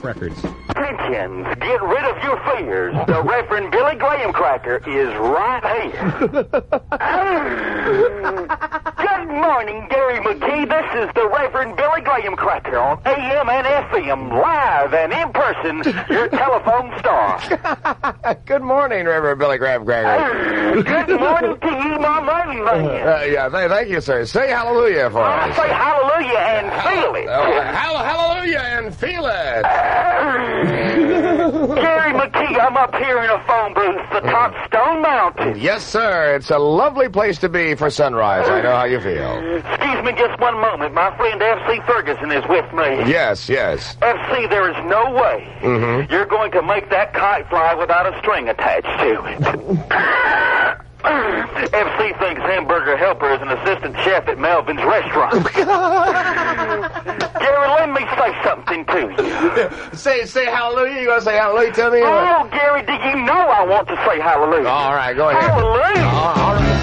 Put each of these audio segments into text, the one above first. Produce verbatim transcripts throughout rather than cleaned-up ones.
Records. Attention, get rid of your fears. The Reverend Billy Graham Cracker is right here. Good morning, Gary McKee. This is the Reverend Billy Graham Cracker on A M and F M, live and in person, your telephone star. Good morning, Reverend Billy Graham Cracker. Good morning to you, my money man. Uh, yeah, th- thank you, sir. Say hallelujah for I us. say hallelujah and feel it. Oh, hall- hallelujah and feel it. Gary McKee, I'm up here in a phone booth, the top Stone Mountain. Yes, sir. It's a lovely place to be for sunrise. I know how you feel. Excuse me just one moment. My friend F C Ferguson is with me. Yes, yes. F C, there is no way Mm-hmm. you're going to make that kite fly without a string attached to it. F C thinks Hamburger Helper is an assistant chef at Melvin's restaurant. Gary, let me say something to you. Say, say hallelujah. You gonna say hallelujah to me? Oh, Gary, do you know I want to say hallelujah? All right, go ahead. Hallelujah. Oh, all right.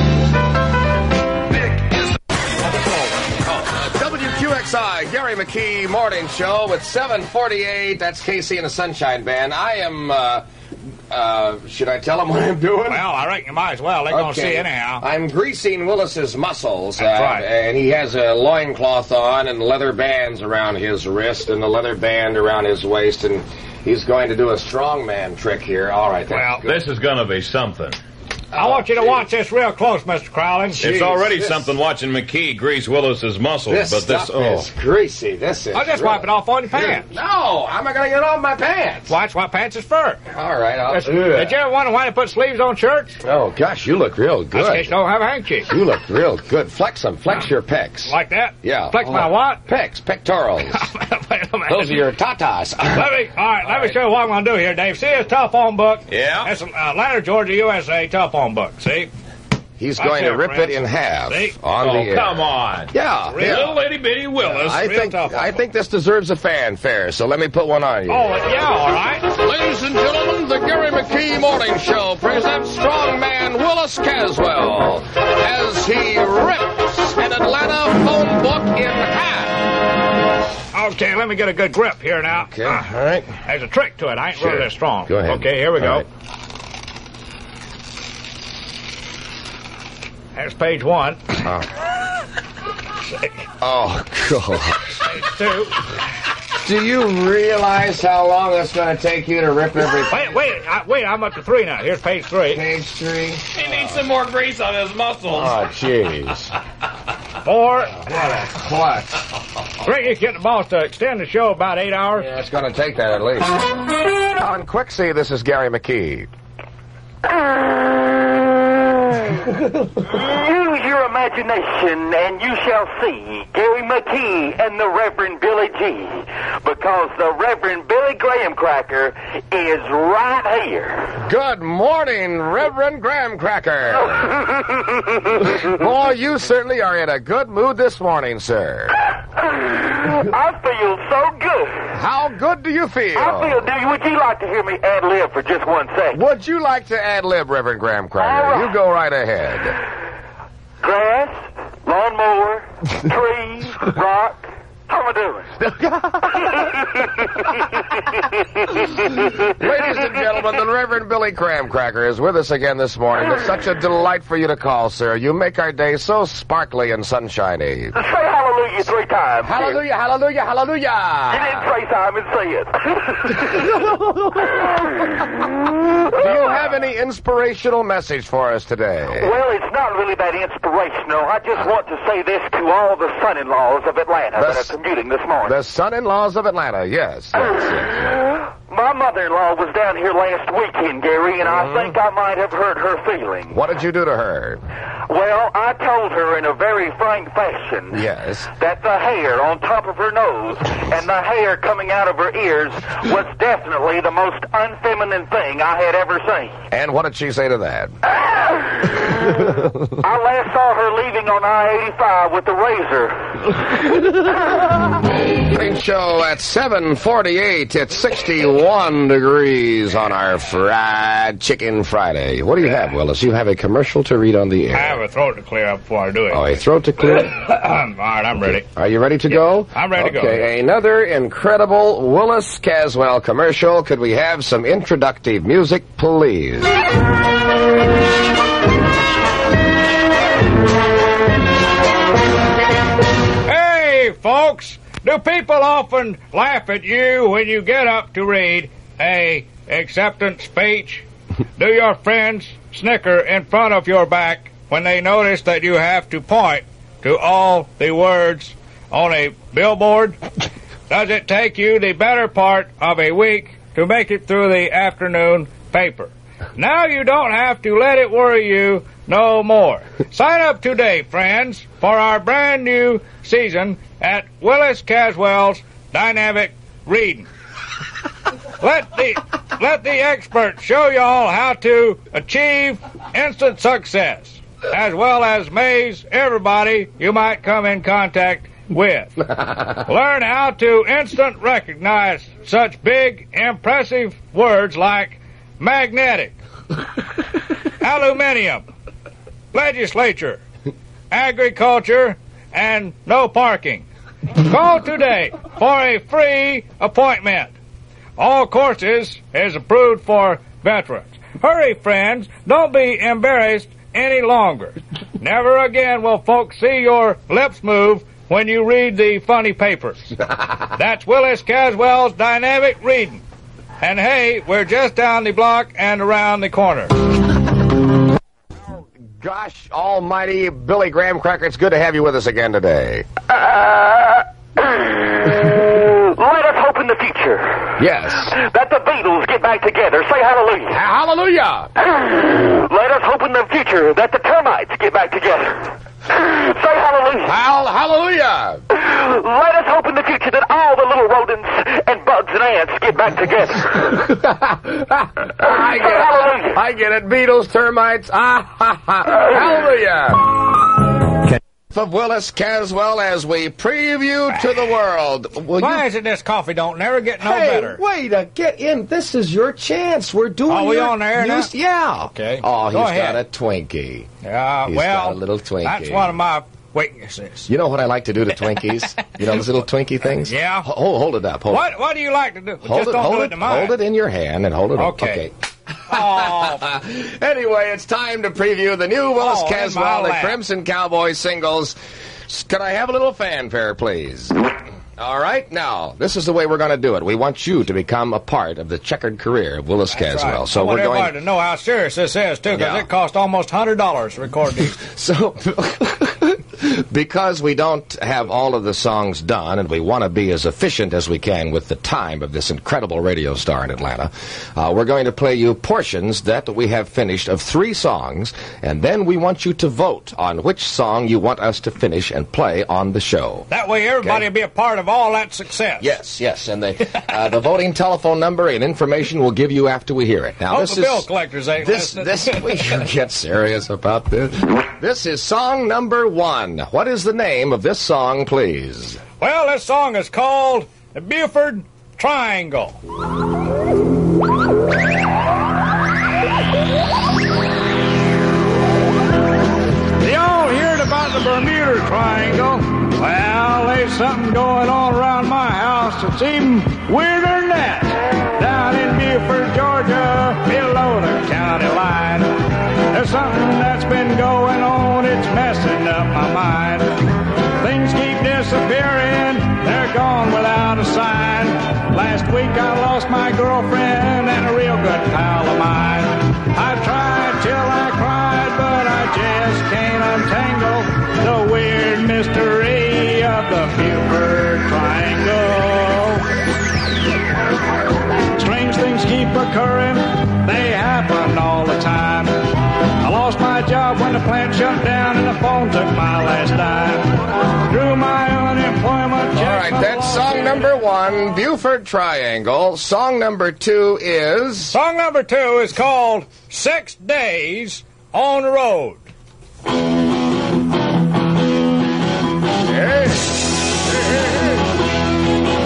W Q X I, Gary McKee Morning Show with seven forty-eight. That's K C and the Sunshine Band. I am, uh, uh, should I tell them what I'm doing? Well, I reckon you might as well. They're going to see anyhow. I'm greasing Willis's muscles. That's uh, right. And he has a loincloth on and leather bands around his wrist and a leather band around his waist. And he's going to do a strongman trick here. All right. That's Well, good. This is going to be something. I want you to watch this real close, Mister Crowley. Jeez, It's already this- something watching McKee grease Willis's muscles, This but this, stuff oh. is greasy. This is I'll just really- wipe it off on your pants. No, how am I going to get it off my pants? Why, that's what pants is for. All right. I'll, That's- Did you ever wonder why they put sleeves on shirts? Oh, gosh, you look real That's in case good. you don't have a handkerchief. You look real good. Flex them. Flex your pecs. Like that? Yeah. Flex my Oh. what? Pecs. Pectorals. Wait a minute. Those are your tatas. Let me, all right, let me show you what I'm going to do here, Dave. See this telephone book? Yeah? That's an Atlanta, Georgia, U S A telephone book. See? He's That's going to it, rip friends. it in half See? on Oh, the air. come on. Yeah. Real- yeah. Little itty bitty Willis. I real think tough. I think this deserves a fanfare, so let me put one on you. Oh, yeah, all right. Ladies and gentlemen, the Gary McKee Morning Show presents strongman Willis Caswell as he rips an Atlanta phone book in half. Okay, let me get a good grip here now. Okay, Ah, all right. There's a trick to it. I ain't Sure. really that strong. Go ahead. Okay, here we All go. right. There's page one. Oh, God. Page two. Do you realize how long it's going to take you to rip every Wait, wait, I, wait, I'm up to three now. Here's page three. page three? He needs some more grease on his muscles. Oh, jeez. Four. What a clutch. Three, you get the boss to extend the show about eight hours. Yeah, it's going to take that at least. On Quixie, this is Gary McKee. Use your imagination and you shall see Gary McKee and the Reverend Billy G. Because the Reverend Billy Graham Cracker is right here. Good morning, Reverend Graham Cracker. Boy, you certainly are in a good mood this morning, sir. I feel so good. How good do you feel? I feel, do you, would you like to hear me ad-lib for just one second? Would you like to ad-lib, Reverend Graham Cracker? All right. You go right ahead. Grass, lawnmower, tree, rock. How am I doing? Ladies and gentlemen, the Reverend Billy Graham Cracker is with us again this morning. It's such a delight for you to call, sir. You make our day so sparkly and sunshiny. Say hallelujah three times. Hallelujah, hallelujah, hallelujah. You didn't say Simon, say it. Do you have any inspirational message for us today? Well, it's not really that inspirational. I just want to say this to all the son-in-laws of Atlanta The that s- are commuting this morning. The son-in-laws of Atlanta, yes. yes, yes. My mother-in-law was down here last weekend, Gary, and I think I might have hurt her feelings. What did you do to her? Well, I told her in a very frank fashion Yes. that the hair on top of her nose and the hair coming out of her ears was definitely the most unfeminine thing I had ever seen. And what did she say to that? I last saw her leaving on I eighty-five with the razor. Morning Show at seven forty-eight. It's sixty-one degrees on our Fried Chicken Friday. What do you have, Willis? You have a commercial to read on the air. I have a throat to clear up before I do it. Oh, a throat to clear? All right, I'm ready. Are you ready to go? I'm ready to go. Okay, another incredible Willis Caswell commercial. Could we have some introductive music, please? Hey, folks, do people often laugh at you when you get up to read a acceptance speech? Do your friends snicker in front of your back when they notice that you have to point to all the words on a billboard? Does it take you the better part of a week to make it through the afternoon paper? Now you don't have to let it worry you no more. Sign up today, friends, for our brand new season at Willis Caswell's Dynamic Reading. Let the let the experts show y'all how to achieve instant success, as well as maze everybody you might come in contact with. Learn how to instant recognize such big, impressive words like magnetic, aluminium, legislature, agriculture, and no parking. Call today for a free appointment. All courses is approved for veterans. Hurry, friends. Don't be embarrassed any longer. Never again will folks see your lips move when you read the funny papers. That's Willis Caswell's Dynamic Reading. And hey, we're just down the block and around the corner. Gosh almighty, Billy Graham Cracker, it's good to have you with us again today. Uh, let us hope in the future Yes. that the Beatles get back together. Say hallelujah. Hallelujah. Let us hope in the future that the termites get back together. Say hallelujah. Hall- hallelujah. Let us hope in the future that all the little rodents and bugs and ants get back together. I get it. Hallelujah. I get it. Beatles, termites. Ah, ha, ha. Hallelujah. Of Willis Caswell as we preview to the world. Will Why you... is it this coffee don't never get no Hey, better? wait a get in. This is your chance. We're doing. Are we your on the air now? news- Yeah. Okay. Oh, he's Go got ahead. a Twinkie. Yeah, He's well, got a little Twinkie. that's one of my weaknesses. You know what I like to do to Twinkies? You know those little Twinkie things? Yeah. Ho- Hold, hold it up. Hold What What do you like to do? Hold Just it, don't hold do it, it to mine. hold it in your hand and hold it up. Okay. Oh, Anyway, it's time to preview the new Willis Oh, in my Caswell and lap. Crimson Cowboy singles. S- Could I have a little fanfare, please? All right, now, this is the way we're going to do it. We want you to become a part of the checkered career of Willis Caswell. right. So I want we're everybody going... to know how serious this is, too, because Yeah. it cost almost one hundred dollars to record these. So, because we don't have all of the songs done and we want to be as efficient as we can with the time of this incredible radio star in Atlanta, uh, we're going to play you portions that we have finished of three songs, and then we want you to vote on which song you want us to finish and play on the show. That way everybody Okay. will be a part of all that success. Yes, yes, and the uh, the voting telephone number and information we'll give you after we hear it. Now, Hope this the is bill collectors ain't this listening. this we get serious about this. This is song number one. What is the name of this song, please? Well, this song is called The Buford Triangle. Y'all heard about the Bermuda Triangle? Well, there's something going on around my house that's even weirder than that. Down in Buford, Georgia, below the county line, there's something that's been going on, it's messing up my mind. Things keep disappearing, they're gone without a sign. Last week I lost my girlfriend and a real good pal of mine. I tried till I cried, but I just can't untangle the weird mystery of the Buford Triangle. Strange things keep occurring, they happen all the time. I lost my job when the plant shut down and the phone took my last dime. Through my unemployment check. All right, that's song number one, Buford Triangle. Song number two is... Song number two is called Six Days on the Road. Hey.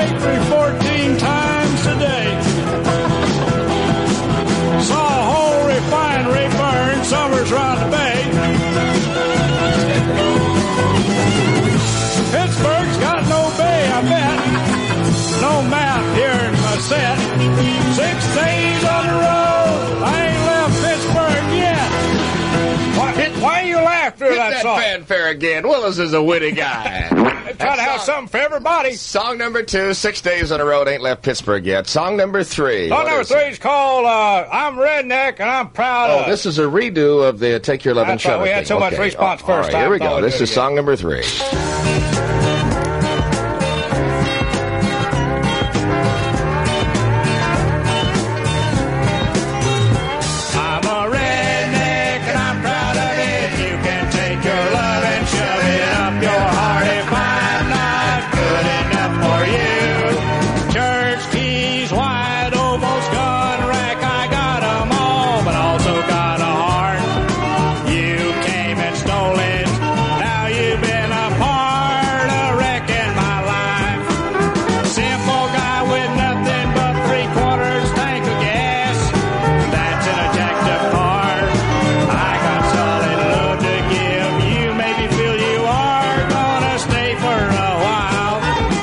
bakery fourteen times a day. Saw a whole refinery burn summers round the bay. Pittsburgh's got no bay, I bet. No map here in my set. Six days on the road, I ain't left Pittsburgh yet. Why, why you laugh through Get that, that song? fanfare again. Willis is a witty guy. Try to have song- something for everybody. Song number two, Six Days on the Road, Ain't Left Pittsburgh Yet. Song number three. Song what number is three it? is called uh, I'm Redneck and I'm Proud Oh, of. this is a redo of the Take Your Love and That's right, Shove It we had thing. so much Okay. response All first right, time, here we thought go. we'd This do it is again. song number three. I'm a redneck and I'm proud of it. You can take your love and shove it up your heart if I'm not good enough for you. Church keys, wide ovals, gun rack, I got 'em all, but also got a heart. You came and stole it. Now you've been a part of wrecking my life. Simple guy with nothing but three quarters tank of gas. That's in a jacked up car. I got solid load to give. You maybe feel you are gonna stay for a while.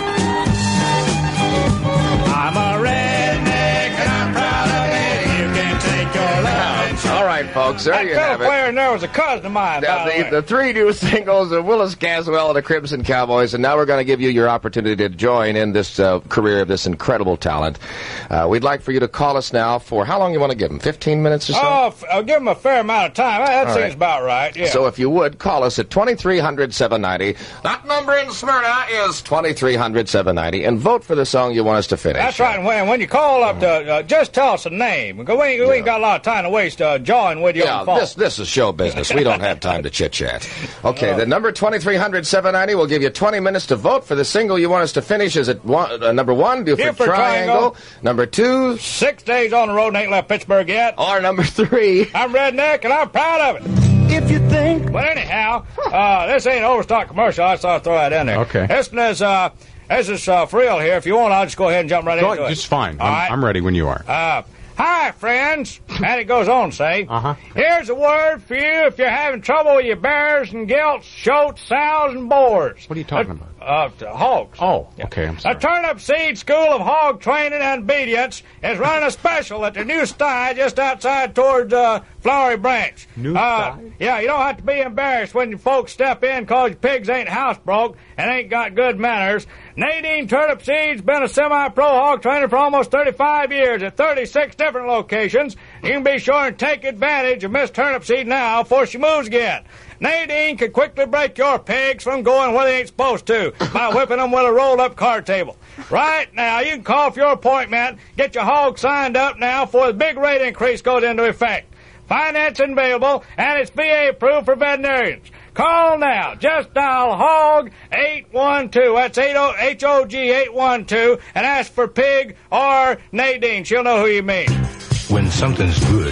I'm a redneck and I'm proud of it. You can take your love and All right, folks, there That you fiddle have it. player in there was a cousin of mine, Now, by the, the, way. the three new singles of Willis Caswell and the Crimson Cowboys, and now we're going to give you your opportunity to join in this uh, career of this incredible talent. Uh, we'd like for you to call us now for how long you want to give them? fifteen minutes or so? Oh, f- I'll give him a fair amount of time. That All seems right. about right, yeah. So if you would, call us at twenty-three hundred, seven ninety. That number in Smyrna is twenty-three hundred, seven ninety, and vote for the song you want us to finish. That's right. And when, when you call up to, uh, just tell us a name. Because we ain't, we ain't got a lot of time to waste uh, jawing with you on Yeah, the phone. this, this is show business. We don't have time to chit-chat. Okay, the number twenty-three hundred, seven ninety will give you twenty minutes to vote for the single you want us to finish. Is it one, uh, number one, Buford, Buford Triangle. Triangle. Number two, Six days on the road and ain't left Pittsburgh yet. or number three. I'm redneck and I'm proud of it. If you think But anyhow, uh, this ain't an overstock commercial. I just thought I'd throw that in there. Okay. This is, uh, this is uh, for real here. If you want, I'll just go ahead and jump right Go into ahead, it. just fine. All I'm, right. I'm ready when you are. Uh, hi, friends. And it goes on to say, Uh-huh. here's a word for you if you're having trouble with your bears and gelts, shoats, sows, and boars. What are you talking Uh, about? Uh, t- hogs. Oh, okay, I'm sorry. The Turnip Seed School of Hog Training and Obedience is running a special at the new sty just outside towards uh, Flowery Branch. New uh, sty? Yeah, you don't have to be embarrassed when your folks step in because your pigs ain't housebroke and ain't got good manners. Nadine Turnip Seed's been a semi-pro hog trainer for almost thirty-five years at thirty-six different locations. You can be sure and take advantage of Miss Turnip Seed now before she moves again. Nadine can quickly break your pigs from going where they ain't supposed to by whipping them with a rolled-up card table. Right now, you can call for your appointment, get your hog signed up now before the big rate increase goes into effect. Financing available, and it's V A approved for veterinarians. Call now. Just dial HOG eight one two. That's H O G eight one two, and ask for Pig or Nadine. She'll know who you mean. When something's good.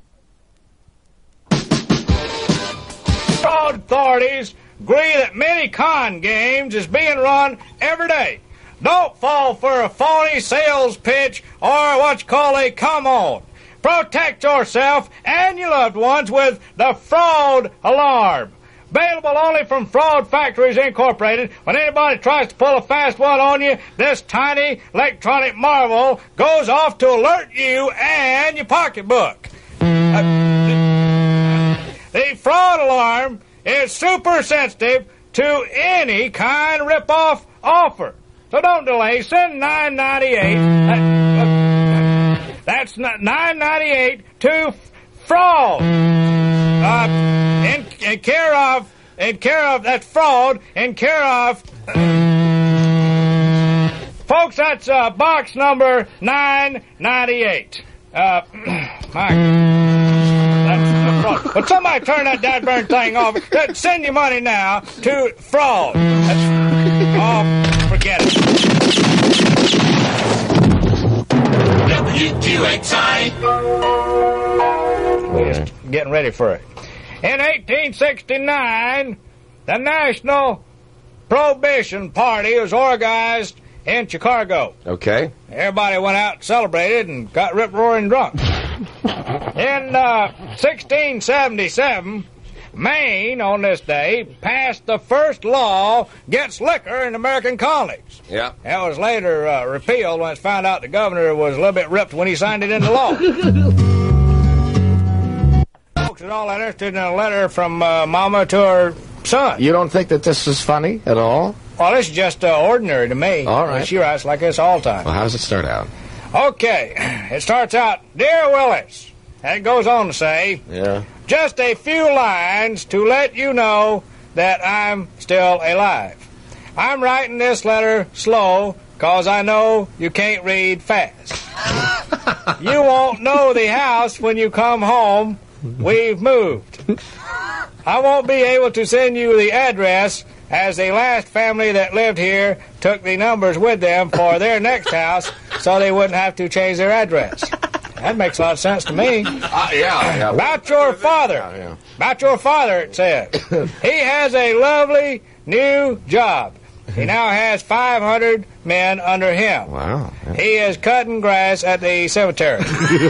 Fraud authorities agree that many con games is being run every day. Don't fall for a phony sales pitch or what you call a come on. Protect yourself and your loved ones with the fraud alarm. Available only from Fraud Factories Incorporated. When anybody tries to pull a fast one on you, this tiny electronic marvel goes off to alert you and your pocketbook. Uh, the fraud alarm is super sensitive to any kind of rip-off offer. So don't delay. Send nine ninety-eight. Uh, that's nine ninety-eight to fraud. Uh, in, in care of, in care of, that's fraud, in care of, folks, that's uh, box number nine ninety-eight. Uh, my, that's fraud. But somebody turn that dadburn thing off. Send your money now to fraud. That's, oh, forget it. W Q X I. Just getting ready for it. In eighteen sixty-nine, the National Prohibition Party was organized in Chicago. Okay. Everybody went out and celebrated and got rip-roaring drunk. In uh, sixteen seventy-seven, Maine, on this day, passed the first law against liquor in American colonies. Yeah. That was later uh, repealed when it's found out the governor was a little bit ripped when he signed it into law. Folks are all interested in a letter from uh, Mama to her son. You don't think that this is funny at all? Well, this is just uh, ordinary to me. All right. She writes like this all the time. Well, how does it start out? Okay. It starts out, Dear Willis, and it goes on to say, Yeah. just a few lines to let you know that I'm still alive. I'm writing this letter slow because I know you can't read fast. You won't know the house when you come home. We've moved. I won't be able to send you the address as the last family that lived here took the numbers with them for their next house so they wouldn't have to change their address. That makes a lot of sense to me. Uh, yeah, yeah. About your father. Yeah. About your father, it says. He has a lovely new job. He now has five hundred men under him. Wow. Yeah. He is cutting grass at the cemetery.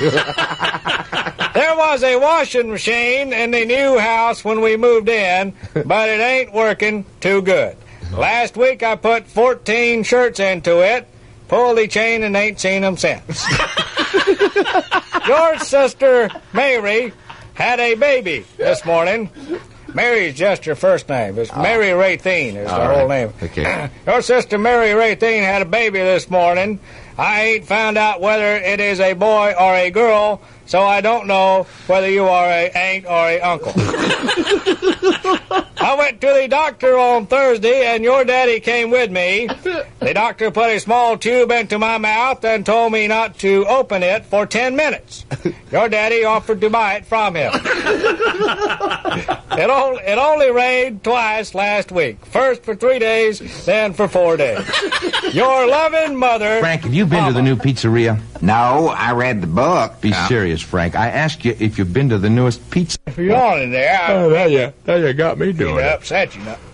There was a washing machine in the new house when we moved in, but it ain't working too good. Last week I put fourteen shirts into it, pulled the chain, and ain't seen them since. Your sister, Mary, had a baby this morning. Mary's just her first name. It's Mary Raythene is All her right. whole name. Okay. Your sister, Mary Raythene, had a baby this morning. I ain't found out whether it is a boy or a girl, so I don't know whether you are a aunt or a uncle. I went to the doctor on Thursday, and your daddy came with me. The doctor put a small tube into my mouth and told me not to open it for ten minutes. Your daddy offered to buy it from him. It, only, it only rained twice last week. First for three days, then for four days. Your loving mother... Frank, have you been Mama. to the new pizzeria? No, I read the book. Be serious, Frank. I asked you if you've been to the newest pizza. If you're on in there, I'll now you, now you got me doing it. upset you now.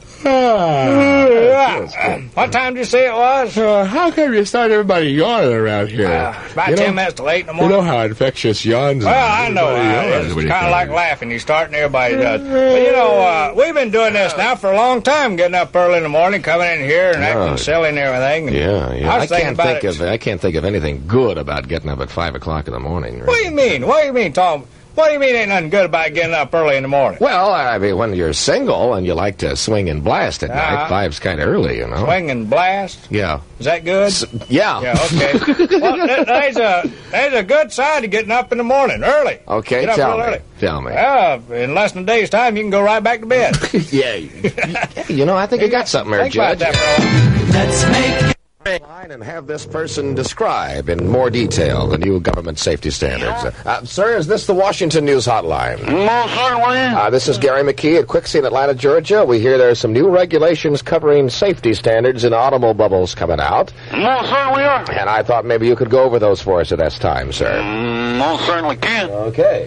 Ah. What time did you say it was? Uh, how come you start everybody yawning around here? Uh, about you ten know, minutes till eight in the You morning. know how infectious yawns Well, I know. everybody Uh, yawns it's when you kind come of like here. laughing. You start and everybody does. But, you know, uh, we've been doing this now for a long time, getting up early in the morning, coming in here and acting Oh. silly and everything. And Yeah, yeah. I I, was thinking can't about think it. of I can't think of anything good about getting up at five o'clock in the morning. What do you mean? What do you mean, Tom? What do you mean ain't nothing good about getting up early in the morning? Well, I mean, when you're single and you like to swing and blast at Uh-huh. night, five's kind of early, you know. Swing and blast? Yeah. Is that good? S- yeah. Yeah, okay. Well, th- there's a there's a good side to getting up in the morning, early. Okay, Get up tell real me. early. Tell me. Yeah, in less than a day's time, you can go right back to bed. yeah. You know, I think you got something there, Think about Judge. that, fella. Line and have this person describe in more detail the new government safety standards. Uh, uh, sir, is this the Washington News Hotline? Most certainly. Uh, this is Gary McKee at Quixie in Atlanta, Georgia. We hear there are some new regulations covering safety standards in automobiles coming out. Most certainly are. And I thought maybe you could go over those for us at this time, sir. Mm, most certainly can. Okay.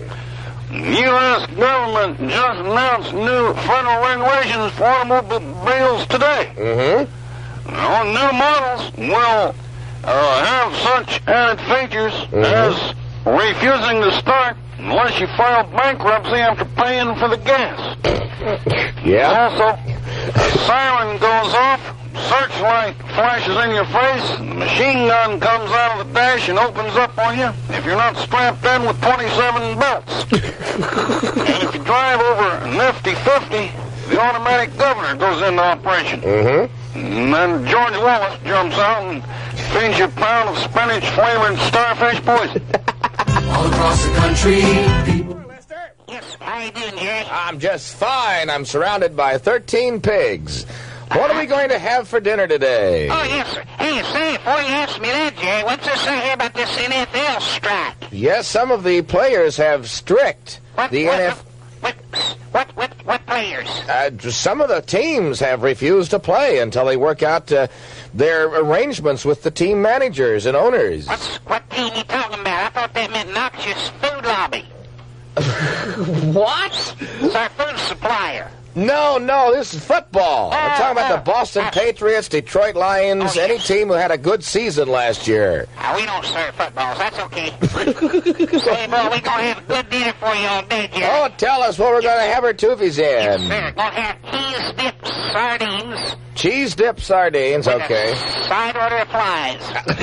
U S government just announced new federal regulations for automobiles today. Mm-hmm. Now, new models will uh, have such added features as refusing to start unless you file bankruptcy after paying for the gas. Yeah. Also, a siren goes off, searchlight flashes in your face, and the machine gun comes out of the dash and opens up on you if you're not strapped in with twenty-seven belts. And if you drive over a nifty fifty, the automatic governor goes into operation. Mm-hmm. And then George Wallace jumps out and feeds you a pound of spinach-flavored starfish poison. All across the country, people. Yes, how you doing, Jerry? I'm just fine. I'm surrounded by thirteen pigs. What are we going to have for dinner today? Oh, yes, sir. Hey, say, before you ask me that, Jerry, what's this I hear about this N F L strike? Yes, some of the players have strict. What, The what, N F L... what, what, what, what players? Uh, some of the teams have refused to play until they work out uh, their arrangements with the team managers and owners. What's, what team you talking about? I thought that meant noxious food lobby. What? It's our food supplier. No, no, this is football. We're Uh, talking about uh, the Boston uh, Patriots, Detroit Lions, Oh, any yes. team who had a good season last year. Uh, we don't serve footballs. That's okay. Hey, boy, we gonna have a good dinner for you all day, Jerry. Oh, tell us what we're going to have our toofies Yes, in. sir. Gonna have cheese dipped sardines Cheese dip sardines, with okay. a side order of flies.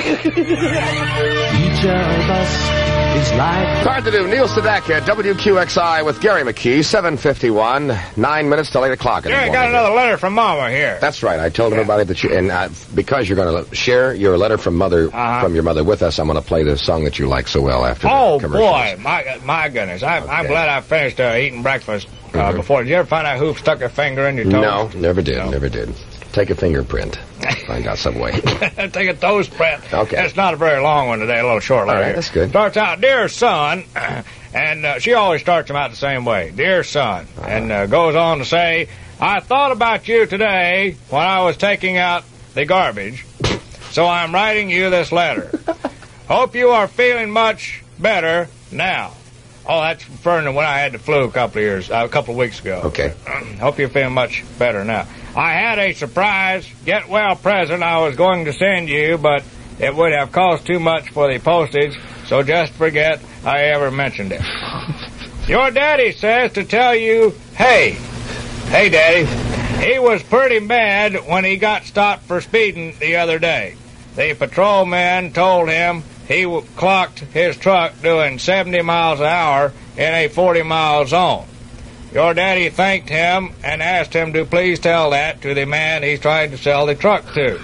Each of us is like Hard to do. Neil Sedaka, W Q X I with Gary McKee, seven fifty-one, nine minutes till eight o'clock in the Jerry, morning. got another letter from Mama here. That's right. I told everybody that you, and uh, because you're going to share your letter from mother, Uh-huh. from your mother with us, I'm going to play the song that you like so well after Oh, the commercials. boy. My my goodness. I, I'm Okay. glad I finished uh, eating breakfast uh, Mhm. before. Did you ever find out who stuck a finger in your toe? No, never did, No. never did. Take a fingerprint. Find out some way. Take a toast print. Okay. It's not a very long one today, a little short All letter. right, here. that's good. Starts out, Dear Son, and uh, she always starts them out the same way. Dear Son. Uh-huh. And uh, goes on to say, I thought about you today when I was taking out the garbage, so I'm writing you this letter. Hope you are feeling much better now. Oh, that's referring to when I had the flu a couple of years, uh, a couple of weeks ago. Okay. Hope you're feeling much better now. I had a surprise get well present I was going to send you, but it would have cost too much for the postage, so just forget I ever mentioned it. Your daddy says to tell you, hey, hey, Daddy, he was pretty mad when he got stopped for speeding the other day. The patrolman told him he w- clocked his truck doing seventy miles an hour in a forty mile zone. Your daddy thanked him and asked him to please tell that to the man he's trying to sell the truck to.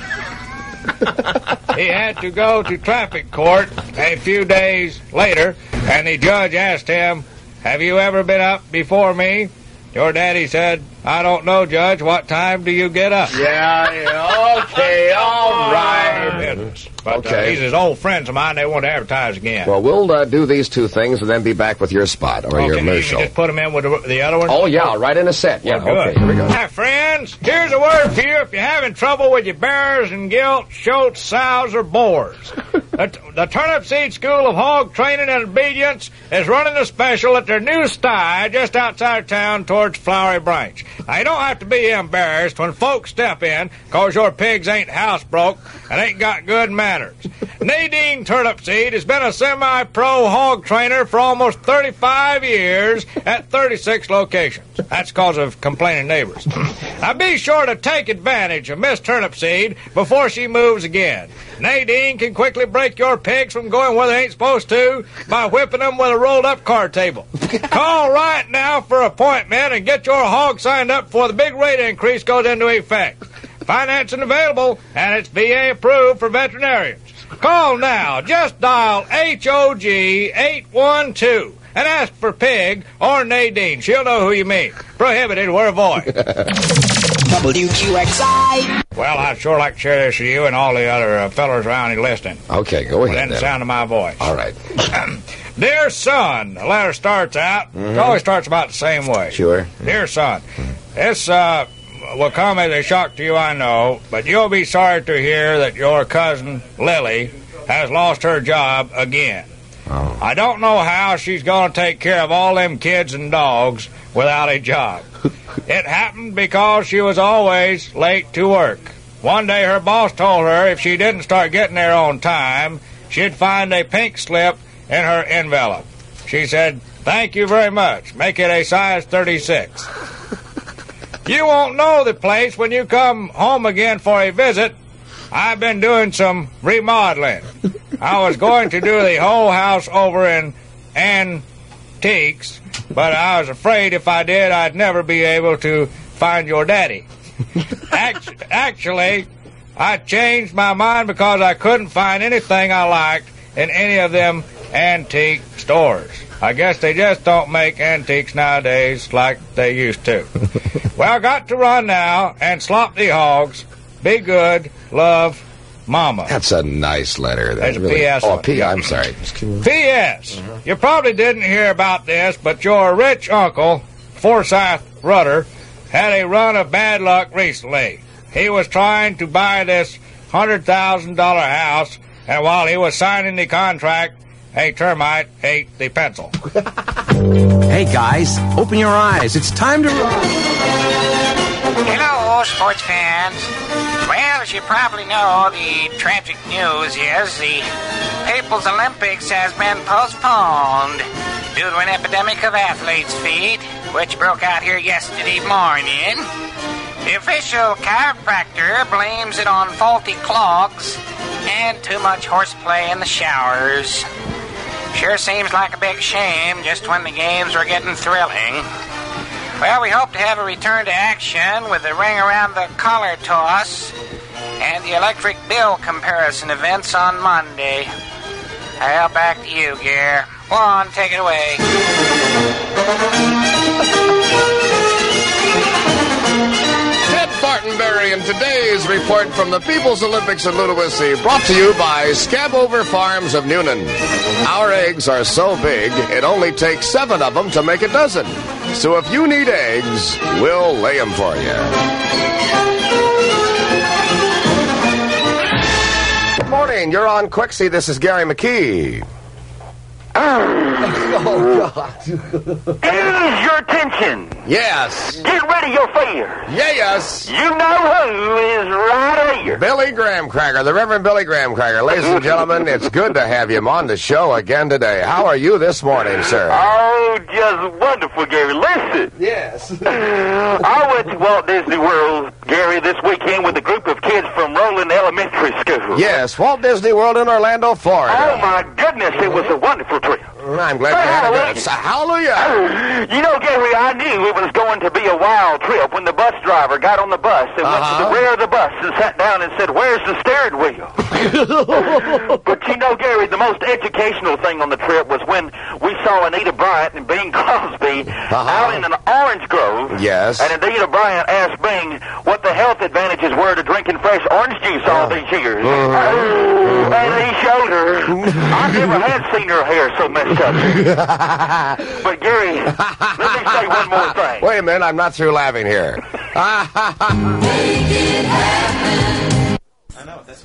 He had to go to traffic court a few days later, and the judge asked him, have you ever been up before me? Your daddy said, I don't know, Judge. What time do you get up? Yeah, yeah, okay, all right. Goodness. But uh, Okay. these is old friends of mine. They want to advertise again. Well, we'll uh, do these two things and then be back with your spot or your okay, you can commercial. just put them in with the, the other one? Oh, yeah, right in a set. Yeah, Well, good. okay, here we go. Hi, friends. Here's a word for you if you're having trouble with your bears and gilts, shoats, sows, or boars. the, the Turnip Seed School of Hog Training and Obedience is running a special at their new sty just outside of town towards Flowery Branch. Now, you don't have to be embarrassed when folks step in because your pigs ain't housebroke and ain't got good manners. Nadine Turnipseed has been a semi-pro hog trainer for almost thirty-five years at thirty-six locations. That's because of complaining neighbors. Now be sure to take advantage of Miss Turnipseed before she moves again. Nadine can quickly break your pigs from going where they ain't supposed to by whipping them with a rolled-up card table. Call right now for an appointment and get your hog signed up before the big rate increase goes into effect. Financing available, and it's V A approved for veterinarians. Call now. Just dial H O G eight one two and ask for Pig or Nadine. She'll know who you mean. Prohibited where avoid. W Q X I. Well, I'd sure like to share this with you and all the other uh, fellows around here listening. Okay, go Within ahead. the then. sound of my voice. All right. Dear son, the letter starts out. It always starts about the same way. Sure. Dear son, this uh, will come as a shock to you, I know, but you'll be sorry to hear that your cousin Lily has lost her job again. Oh. I don't know how she's going to take care of all them kids and dogs without a job. It happened because she was always late to work. One day her boss told her if she didn't start getting there on time, she'd find a pink slip in her envelope. She said, thank you very much. Make it a size thirty-six. You won't know the place when you come home again for a visit. I've been doing some remodeling. I was going to do the whole house over in antiques, but I was afraid if I did, I'd never be able to find your daddy. Act- actually, I changed my mind because I couldn't find anything I liked in any of them antique stores. I guess they just don't make antiques nowadays like they used to. Well, got to run now and slop the hogs. Be good. Love, Mama. That's a nice letter. That's There's a really, P S Oh, one. P. I'm sorry. P S. You probably didn't hear about this, but your rich uncle, Forsyth Rudder, had a run of bad luck recently. He was trying to buy this one hundred thousand dollars house, and while he was signing the contract, a termite ate the pencil. Hey, guys, open your eyes. It's time to run. Hello, sports fans. Well, as you probably know, the tragic news is the People's Olympics has been postponed due to an epidemic of athlete's feet, which broke out here yesterday morning. The official chiropractor blames it on faulty clogs and too much horseplay in the showers. Sure seems like a big shame just when the games were getting thrilling. Well, we hope to have a return to action with the ring around the collar toss and the electric bill comparison events on Monday. Well, back to you, Gare. Go on, take it away. Ted Bartenberry in today's report from the People's Olympics in Ludowici, brought to you by Scabover Farms of Noonan. Our eggs are so big, it only takes seven of them to make a dozen. So if you need eggs, we'll lay them for you. Good morning. You're on Quixie. This is Gary McKee. Oh, God. Ease your tension. Yes. Get ready your fear. Yes. You know who is right here. Billy Graham Cracker, the Reverend Billy Graham Cracker. Ladies and gentlemen, it's good to have him on the show again today. How are you this morning, sir? Oh, just wonderful, Gary. Listen. Yes. I went to Walt Disney World, Gary, this weekend with a group of kids from Roland Elementary School. Yes, Walt Disney World in Orlando, Florida. Oh, my goodness, it was a wonderful trip. I'm glad you had a good. Hallelujah. You know, Gary, I knew it was going to be a wild trip when the bus driver got on the bus and Uh-huh. went to the rear of the bus and sat down and said, "Where's the steering wheel?" But you know, Gary, the most educational thing on the trip was when we saw Anita Bryant and Bing Crosby Uh-huh. out in an orange grove. Yes. And Anita Bryant asked Bing what the health advantages were to drinking fresh orange juice all these years. Mm-hmm. And he showed her. I never had seen her hair so messed up. But Gary, let me say one more thing. Wait a minute, I'm not through laughing here. Make it happen. I know, that's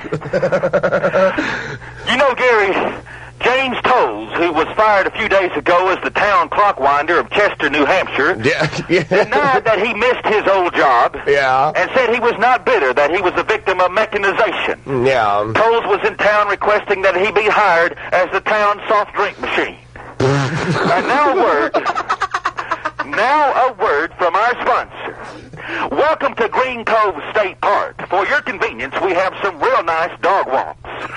You know, Gary, James Tolles, who was fired a few days ago as the town clockwinder of Chester, New Hampshire, Yeah. Yeah. denied that he missed his old job Yeah. and said he was not bitter, that he was a victim of mechanization. Yeah. Tolles was in town requesting that he be hired as the town's soft drink machine. And now a word, now a word from our sponsor. Welcome to Green Cove State Park. For your convenience, we have some real nice dog walks.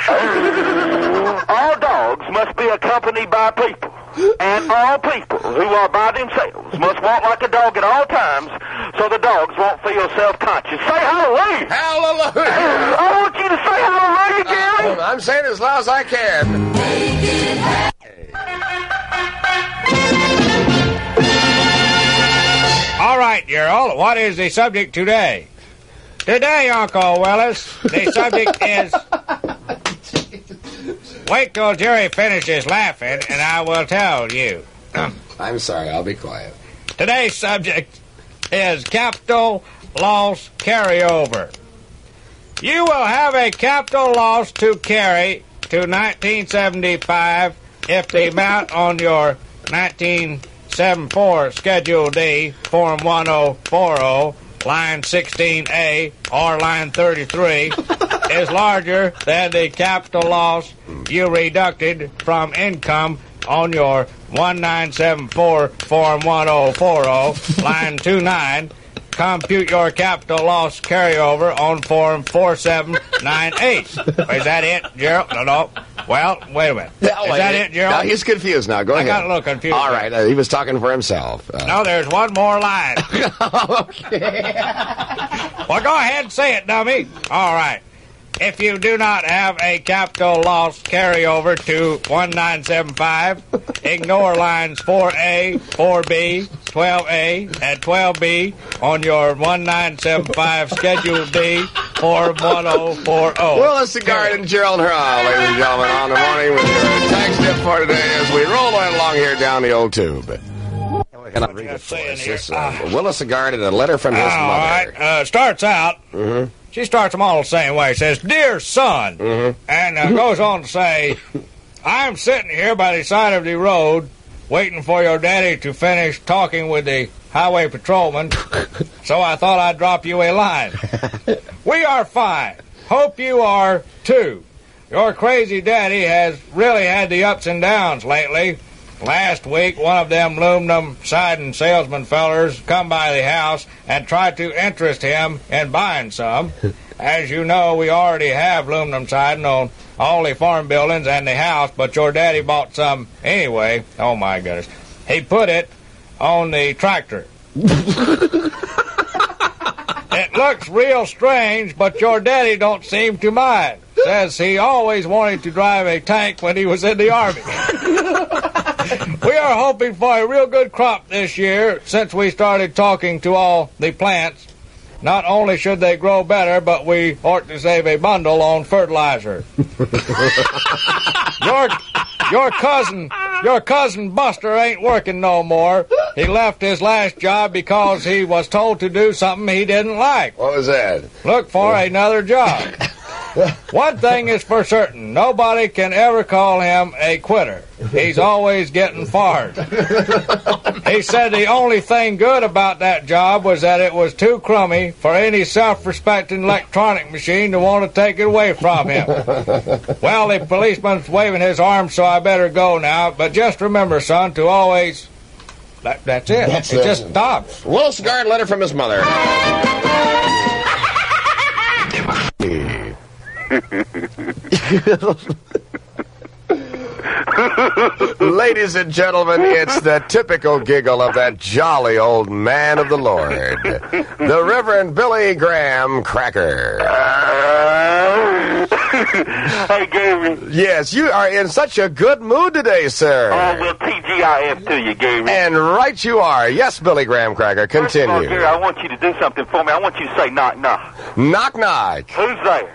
All dogs must be accompanied by people, and all people who are by themselves must walk like a dog at all times so the dogs won't feel self-conscious. Say hallelujah! Hallelujah! I want you to say hallelujah, Gary! I'm saying it as loud as I can. All right, Gerald, what is the subject today? Today, Uncle Willis, the subject is... Wait till Jerry finishes laughing, and I will tell you. I'm sorry, I'll be quiet. Today's subject is capital loss carryover. You will have a capital loss to carry to nineteen seventy-five if the amount on your nineteen seventy-four Schedule D, Form ten forty, line sixteen A, or line thirty-three, is larger than the capital loss you reducted from income on your nineteen seventy-four Form ten forty, line twenty-nine. Compute your capital loss carryover on Form forty-seven ninety-eight. Is that it, Gerald? No, no. Well, wait a minute. Is that it, Gerald? No, he's confused now. Go I ahead. got a little confused. All right, uh, he was talking for himself. Uh, No, there's one more line. Okay. Well, go ahead and say it, dummy. All right. If you do not have a capital loss carryover to nineteen seventy-five, ignore lines four A, four B, twelve A, and twelve B on your nineteen seventy-five Schedule D, Form ten forty. Willis Cigar and Gerald Hurrah, ladies and gentlemen, on the morning with your tax tip for today as we roll right along here down the old tube. Can I read it for us? This, uh, Willis Cigar and a letter from his All mother. right. Uh, starts out. Mm-hmm. She starts them all the same way. Says, "Dear son," Mm-hmm. and uh, goes on to say, I'm sitting here by the side of the road, waiting for your daddy to finish talking with the highway patrolman, so I thought I'd drop you a line. We are fine. Hope you are, too. Your crazy daddy has really had the ups and downs lately. Last week, one of them aluminum siding salesman fellers come by the house and tried to interest him in buying some. As you know, we already have aluminum siding on all the farm buildings and the house, but your daddy bought some anyway. Oh, my goodness. He put it on the tractor. It looks real strange, but your daddy don't seem to mind. Says he always wanted to drive a tank when he was in the Army. We are hoping for a real good crop this year since we started talking to all the plants. Not only should they grow better, but we ought to save a bundle on fertilizer. your, your cousin, your cousin Buster ain't working no more. He left his last job because he was told to do something he didn't like. What was that? Look for another job. One thing is for certain, nobody can ever call him a quitter. He's always getting fired. He said the only thing good about that job was that it was too crummy for any self-respecting electronic machine to want to take it away from him. Well, the policeman's waving his arms, so I better go now. But just remember, son, to always... That, that's it. That's it it. just stops. Willis Guard letter from his mother. Ladies and gentlemen, it's the typical giggle of that jolly old man of the Lord, the Reverend Billy Graham Cracker. Hey, Gary. Yes, you are in such a good mood today, sir. Oh, well, T G I F to you, Gary. And right you are. Yes, Billy Graham Cracker, First of all, continue. Gary, I want you to do something for me. I want you to say knock, knock. Knock, knock. Who's there?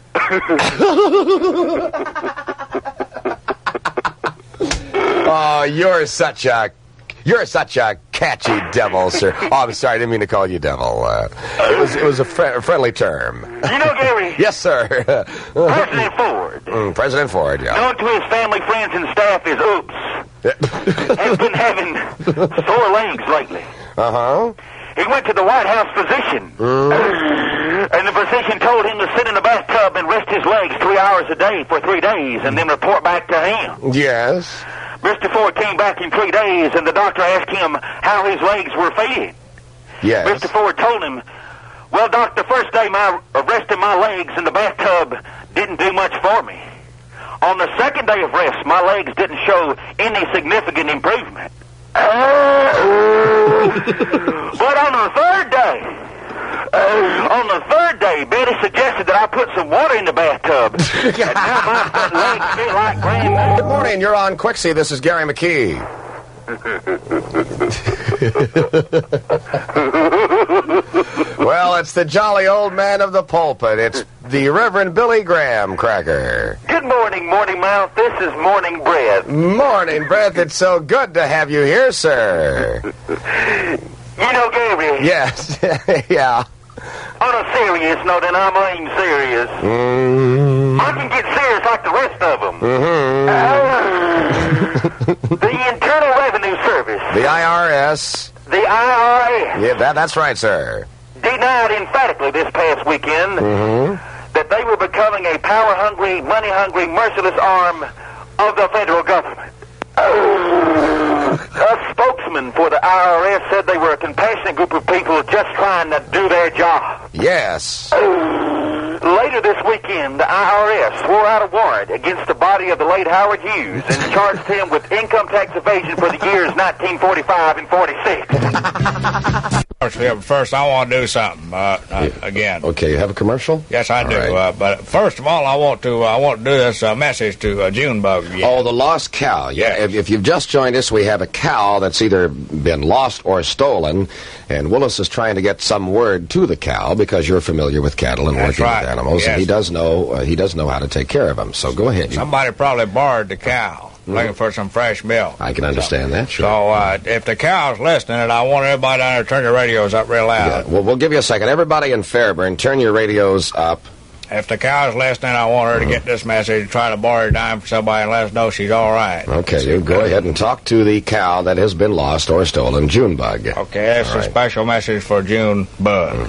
Oh, you're such a, you're such a catchy devil, sir. Oh, I'm sorry, I didn't mean to call you devil. Uh, it was, it was a, fr- a friendly term. You know, Gary? Yes, sir. President Ford. Mm, President Ford, yeah. Known to his family, friends, and staff as Oops, has been having sore legs lately. Uh-huh. He went to the White House physician, Mm. and the physician told him to sit in the bathtub and rest his legs three hours a day for three days and then report back to him. Yes. Mister Ford came back in three days, and the doctor asked him how his legs were feeling. Yes. Mister Ford told him, well, Doc, the first day my of resting my legs in the bathtub didn't do much for me. On the second day of rest, my legs didn't show any significant improvement. But on the third day, uh, on the third day, Betty suggested that I put some water in the bathtub. And now my legs feel like brand new. Good morning, you're on Quixie. This is Gary McKee. Well, it's the jolly old man of the pulpit. It's the Reverend Billy Graham Cracker. Good morning, Morning Mouth. This is Morning Breath. Morning, Breath. It's so good to have you here, sir. You know, Gary. Yes. Yeah. On a serious note, and I'm ain't serious. Mm-hmm. I can get serious like the rest of them. Mm-hmm. Uh, the Internal Revenue Service. The I R S. The I R S. Yeah, that, that's right, sir. Denied emphatically this past weekend Mm-hmm. that they were becoming a power-hungry, money-hungry, merciless arm of the federal government. A spokesman for the I R S said they were a compassionate group of people just trying to do their job. Yes. Later this weekend, the I R S swore out a warrant against the body of the late Howard Hughes and charged him with income tax evasion for the years nineteen forty-five and forty-six. First, I want to do something uh, uh, again. Okay, you have a commercial? Yes, I All do. right. Uh, but first of all, I want to uh, I want to do this uh, message to uh, Junebug. Yeah. Oh, the lost cow. Yeah. If, if you've just joined us, we have a cow that's either been lost or stolen, and Willis is trying to get some word to the cow because you're familiar with cattle and That's working right. with animals, Yes. and he does know uh, he does know how to take care of them. So go ahead. You- Somebody probably borrowed the cow, looking for some fresh milk. I can understand that. Sure. So uh, if the cow's listening, and I want everybody down there to turn your radios up real loud. Yeah, well, we'll give you a second. Everybody in Fairburn, turn your radios up If the cow's listening, I want her to get this message, try to borrow a dime for somebody and let us know she's all right. Okay, you go ahead and talk to the cow that has been lost or stolen, Junebug. Okay, that's All a right. special message for Junebug.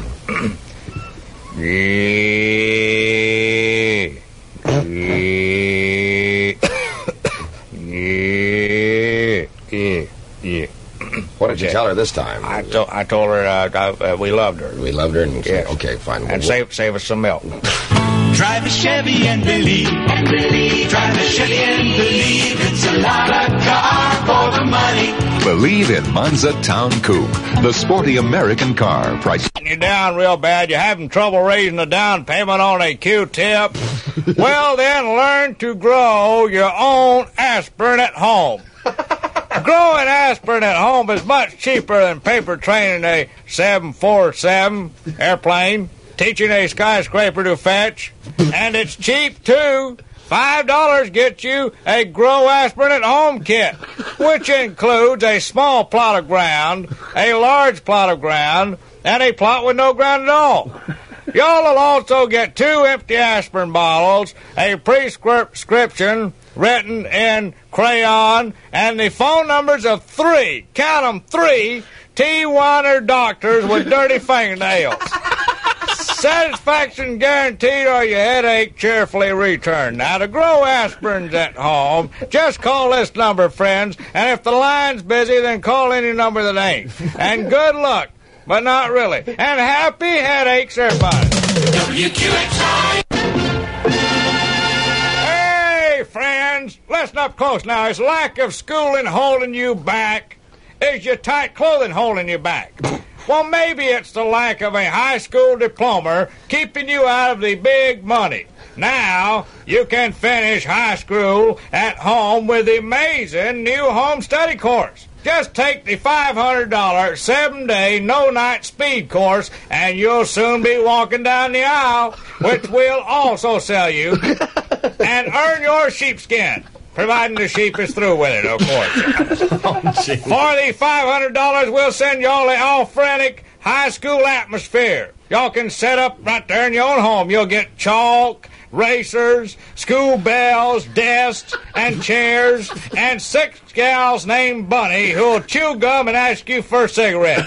Yeah. Yeah. Yeah. Yeah. What did you tell her this time? I, to, I told her uh, I, uh, we loved her. We loved her, and Yes. okay, fine. And Well, save save us some milk. Drive a Chevy and believe, and believe. Drive a Chevy and believe. It's a lot of car for the money. Believe in Monza Town Coupe, the sporty American car. Price. You're down real bad. You're having trouble raising the down payment on a Q-tip. Well, then learn to grow your own aspirin at home. Growing aspirin at home is much cheaper than paper training a seven forty-seven airplane, teaching a skyscraper to fetch, and it's cheap too. Five dollars gets you a Grow Aspirin at Home kit, which includes a small plot of ground, a large plot of ground, and a plot with no ground at all. Y'all will also get two empty aspirin bottles, a prescription written in crayon, and the phone numbers of three, count 'em, three, T one er doctors with dirty fingernails. Satisfaction guaranteed or your headache cheerfully returned. Now, to grow aspirins at home, just call this number, friends, and if the line's busy, then call any number that ain't. And good luck, but not really. And happy headaches, everybody. W Q X I. Hey, friends, listen up close now. Is lack of schooling holding you back? Is your tight clothing holding you back? Well, maybe it's the lack of a high school diploma keeping you out of the big money. Now, you can finish high school at home with the amazing new home study course. Just take the five hundred dollars seven-day, no-night speed course, and you'll soon be walking down the aisle, which we'll also sell you, and earn your sheepskin. Providing the sheep is through with it, of course. Oh, For the five hundred dollars, we'll send y'all the authentic high school atmosphere. Y'all can set up right there in your own home. You'll get chalk, racers, school bells, desks, and chairs, and six gals named Bunny who'll chew gum and ask you for a cigarette.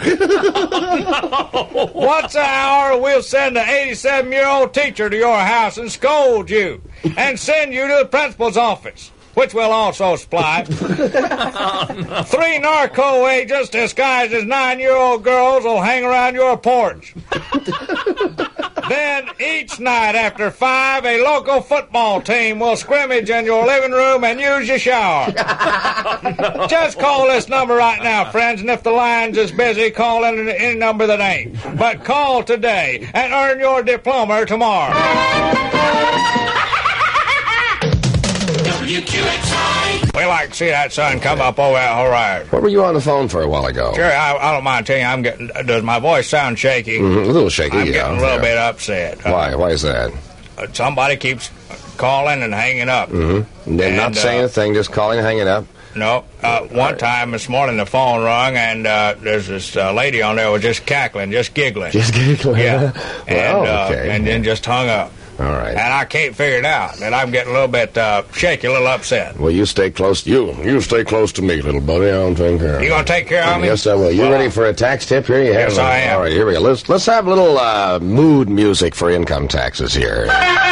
Once an hour, we'll send an eighty-seven-year-old teacher to your house and scold you, and send you to the principal's office, which will also supply. Three narco agents disguised as nine-year-old girls will hang around your porch. Then, each night after five, a local football team will scrimmage in your living room and use your shower. Just call this number right now, friends, and if the line's is busy, call in any number that ain't. But call today and earn your diploma tomorrow. W Q X I. We like to see that sun come up over that horizon. What were you on the phone for a while ago? Sure, I, I don't mind telling you, I'm getting. Does my voice sound shaky? Mhm, a little shaky, I'm yeah. getting a little yeah. bit upset. Why? Why is that? Uh, somebody keeps calling and hanging up. Mm-hmm. They're not And, saying uh, a thing, just calling and hanging up. No. Uh, one time this morning the phone rung and uh, there's this uh, lady on there who was just cackling, just giggling. Just giggling. Yeah. and, Well, uh, okay. and then just hung up. All right. And I can't figure it out. And I'm getting a little bit uh, shaky, a little upset. Well, you stay close. You you stay close to me, little buddy. I'll take care of You gonna take care of me? Yes, I will. You Well, ready for a tax tip? Here you have Yes, it. I am. All right, here we go. Let's let's have a little uh, mood music for income taxes here.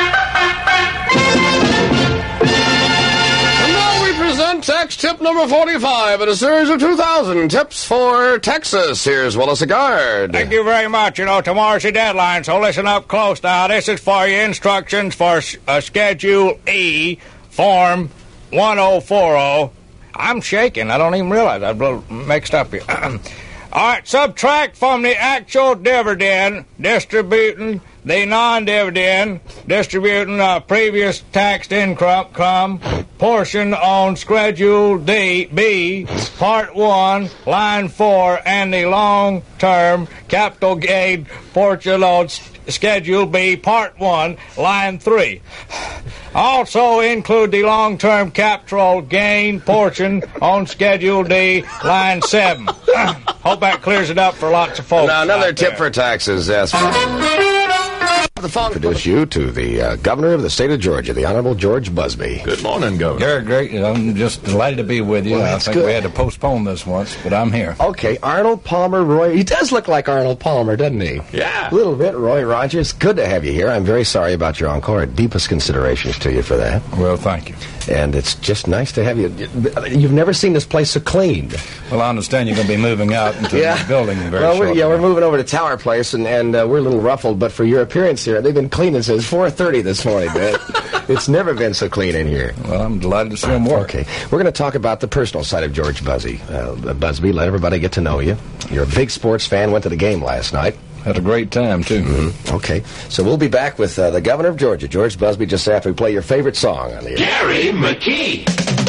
And now we present tax tip number forty-five in a series of two thousand tips for Texas. Here's Willis Agard. Thank you very much. You know, tomorrow's the deadline, so listen up close now. This is for your instructions for uh, Schedule E, Form one oh four oh. I'm shaking. I don't even realize I'm a little mixed up here. All right, subtract from the actual dividend, distributing the non-dividend, distributing uh, previous taxed income portion on Schedule D, B, Part one, Line four, and the long-term capital gain portion on S- Schedule B, Part one, Line three. Also include the long-term capital gain portion on Schedule D, Line seven. Hope that clears it up for lots of folks. Now, another out tip there. for taxes. Yes. The phone introduce you to the uh, governor of the state of Georgia, the Honorable George Busby. Good morning, Governor. You're great. I'm just delighted to be with you. Well, I that's think good. we had to postpone this once, but I'm here. Okay, Arnold Palmer Roy. He does look like Arnold Palmer, doesn't he? Yeah. A little bit, Roy Rogers. Good to have you here. I'm very sorry about your encore. Deepest considerations to you for that. Well, thank you. And it's just nice to have you. You've never seen this place so clean. Well, I understand you're going to be moving out into Yeah. the building very Well, we're, shortly. yeah, we're moving over to Tower Place, and, and uh, we're a little ruffled, but for your appearance here, they've been cleaning since four thirty this morning, man. It's never been so clean in here. Well, I'm delighted to see him work. Okay. We're going to talk about the personal side of George Busby. Uh, Busby, let everybody get to know you. You're a big sports fan, went to the game last night. Had a great time, too. Mm-hmm. Okay. So we'll be back with uh, the governor of Georgia, George Busby, just after we play your favorite song on the air. Gary McKee.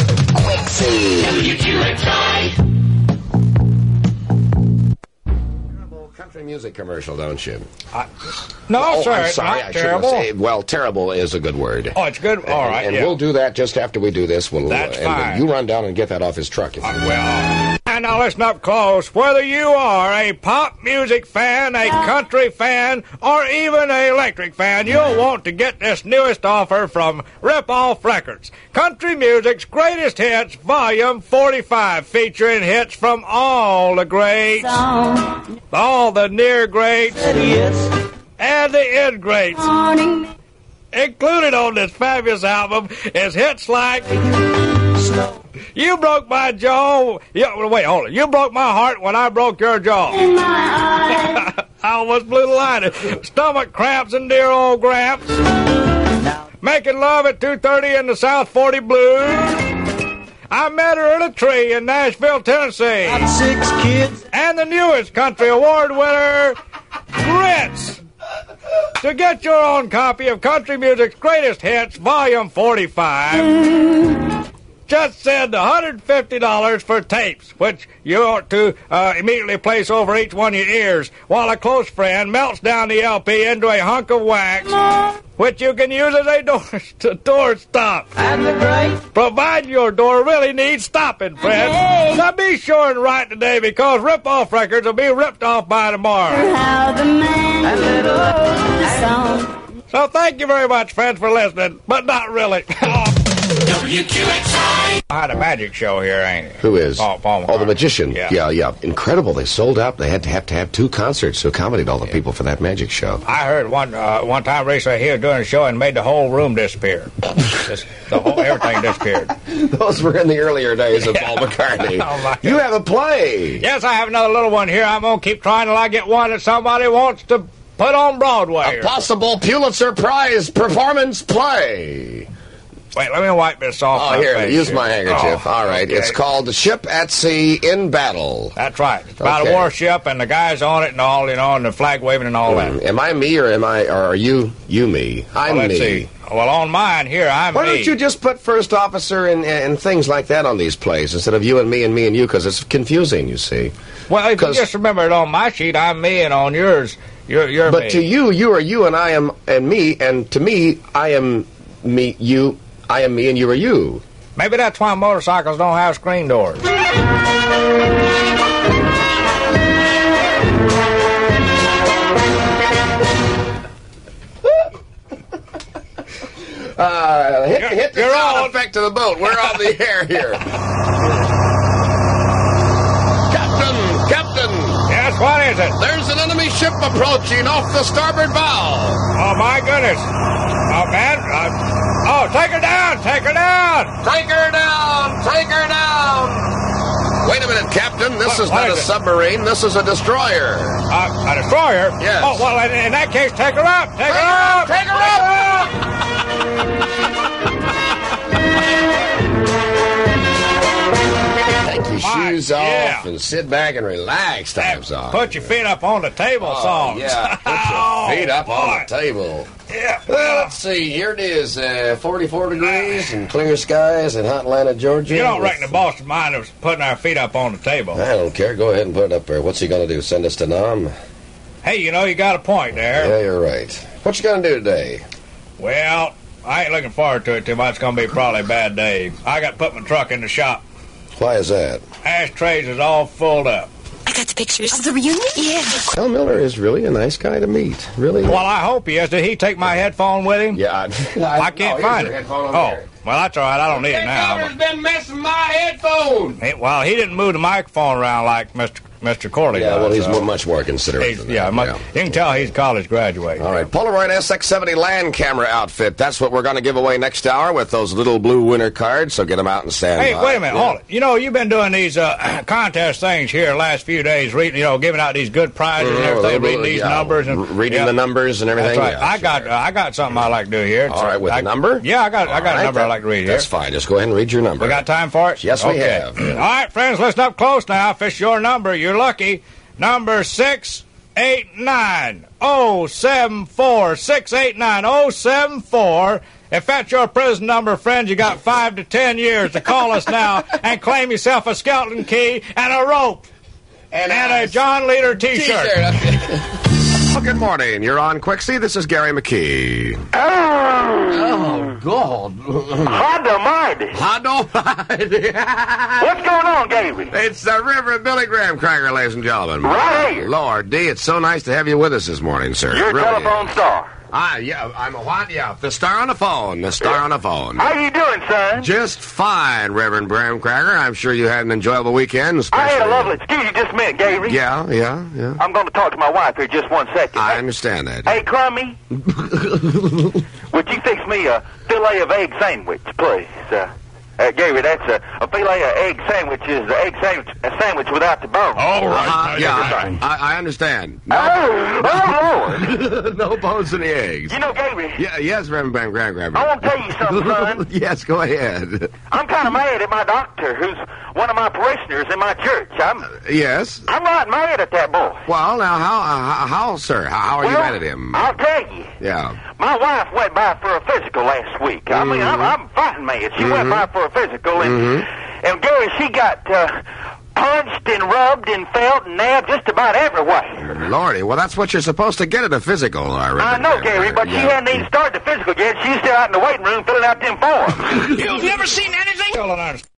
W Q X I. Country music commercial, don't you? I, no, oh, sir, I'm it's sorry. not I shouldn't terrible. have said- well, terrible is a good word. Oh, it's good? All and, right, And yeah. we'll do that just after we do this. We'll, That's and fine. You run down and get that off his truck. If you Uh, well, and now listen up close. Whether you are a pop music fan, a country fan, or even a electric fan, you'll want to get this newest offer from Rip Off Records. Country music's greatest hits, volume forty-five, featuring hits from all the greats, all the near greats, and the end greats. Included on this fabulous album is hits like You Broke My Jaw. Yeah, wait, hold on. You broke my heart when I broke your jaw. I almost blew the line. Stomach cramps and dear old Gramps. Making love at two thirty in the South forty Blues. I met her in a tree in Nashville, Tennessee. Got six kids. And the newest country award winner, Grits. To get your own copy of country music's greatest hits, volume forty-five, just send one hundred fifty dollars for tapes, which you ought to uh, immediately place over each one of your ears, while a close friend melts down the L P into a hunk of wax, which you can use as a door, door stop. And the great. Provided your door really needs stopping, friend. Now be sure and write today, because Rip Off Records will be ripped off by tomorrow. How the man So thank you very much, friends, for listening, but not really. W Q X I. I had a magic show here, ain't it? Who is? Paul, Paul oh, the McCartney. magician. Yeah. yeah, yeah. Incredible. They sold out. They had to have to have two concerts to accommodate all the people for that magic show. I heard one uh, one time recently he was doing a show and made the whole room disappear. Just, the whole everything disappeared. Those were in the earlier days of Paul McCartney. Oh, my You have a play. Yes, I have another little one here. I'm going to keep trying till I get one that somebody wants to put on Broadway. A possible Pulitzer Prize performance play. Wait, let me wipe this off. Oh, my here, face use my handkerchief. Oh, All right, okay. it's called The Ship at Sea in Battle. That's right. It's about Okay. a warship and the guys on it and all, you know, and the flag waving and all that. Mm, Am I me or am I? Or are you? You me? I'm well, let's me. see. Well, on mine here, I'm Why me. don't you just put first officer and, and things like that on these plays instead of you and me and me and you? Because it's confusing, you see. Well, if you 'Cause- just remember it on my sheet, I'm me, and on yours, you're, you're But me. to you, you are you, and I am and me, and to me, I am me, you, I am me, and you are you. Maybe that's why motorcycles don't have screen doors. Uh, hit, You're- hit the you're sound on. effect of the boat. We're on the air here. Captain, Captain. Yes, what is it? There's an enemy ship approaching off the starboard bow. Oh, my goodness. Oh, man. Uh, oh, take her down. Take her down. Take her down. Take her down. Wait a minute, Captain. This What- is what not is a it? submarine. This is a destroyer. Uh, a destroyer? Yes. Oh, well, in, in that case, take her up. Take, her up. Take her up. Take your My- shoes yeah. off and sit back and relax. Time's off. Put your feet up on the table, Oh, songs. yeah, put your Oh, feet up boy. on the table. Yeah. Well, let's see. Here it is, uh, forty-four degrees and clear skies in hot Atlanta, Georgia. You don't reckon the boss of mine was putting our feet up on the table. I don't care. Go ahead and put it up there. What's he going to do? Send us to Nam? Hey, you know, you got a point there. Yeah, you're right. What you going to do today? Well, I ain't looking forward to it too much. It's going to be probably a bad day. I got to put my truck in the shop. Why is that? Ashtrays is all full up. got the pictures. Of the reunion? Yeah. Al Miller is really a nice guy to meet. Really. Well, I hope he is. Did he take my headphone with him? Yeah. I, I can't no, find it. Headphone Oh, well, that's all right. I don't need it now. That been messing my headphones. He, well, he didn't move the microphone around like Mister Mister Corley Yeah, does, well, he's so. much more considerate He's, than that. yeah, much, yeah, you can tell he's college graduate. All right, Polaroid S X seventy land camera outfit. That's what we're going to give away next hour with those little blue winner cards, so get them out and stand Hey, by. wait a minute, Yeah. hold it. You know, you've been doing these uh, contest things here the last few days, reading, you know, giving out these good prizes and Mm, everything, well, reading these yeah, numbers. and r- Reading yeah. the numbers and everything. That's right. Yeah, I sure. got uh, I got something I like to do here. All right, with I, the number? Yeah, I got I got All a right, number that- I like to read here. That's fine. Just go ahead and read your number. We got time for it? Yes, we Okay. have. All right, friends, listen up close now. If it's your number, you're lucky. Number six eight nine oh seven four. six eight nine oh seven four. If that's your prison number, friends, you got five to ten years to call us now and claim yourself a skeleton key and a rope and, and a John Leader T-shirt. Well, good morning. You're on Quixie. This is Gary McKee. Oh, God. hot almighty. Hot almighty. What's going on, Gary? It's the Reverend Billy Graham Cracker, ladies and gentlemen. Right here. Lord D, it's so nice to have you with us this morning, sir. You're a Really telephone is. star. Ah, yeah, I'm a what? Yeah, the star on the phone. The star on the phone. How you doing, son? Just fine, Reverend Graham Cracker. I'm sure you had an enjoyable weekend. Especially... I had a lovely... Excuse you just a minute, Gary. Yeah, yeah, yeah. I'm going to talk to my wife here just one second. I understand that. Hey, Crummy, would you fix me a fillet of egg sandwich, please? Uh, uh, Gary, that's a, a fillet of egg sandwich is the egg sandwich, a sandwich without the bone. All right. Uh, now yeah, you're I, I, I understand. No, Oh, oh, Lord. no bones in the eggs. You know, Gary, Yeah, yes, Reverend Graham Graham Cracker. I want to tell you something, son. Yes, go ahead. I'm kind of mad at my doctor, who's one of my parishioners in my church. I'm Yes. I'm not mad at that boy. Well, now, how, uh, how, how sir? How, how are you Well, mad at him? I'll tell you. Yeah. My wife went by for a physical last week. I mean, I'm, I'm fighting mad. She went by for a physical, and, and Gary, she got uh, punched and rubbed and felt and nabbed just about everywhere. Lordy, well, that's what you're supposed to get at a physical, uh, I Reverend know, Graham Gary, Cracker. but she Yeah. hadn't even started the physical yet. She's still out in the waiting room filling out them forms. You've never seen anything? Still don't understand.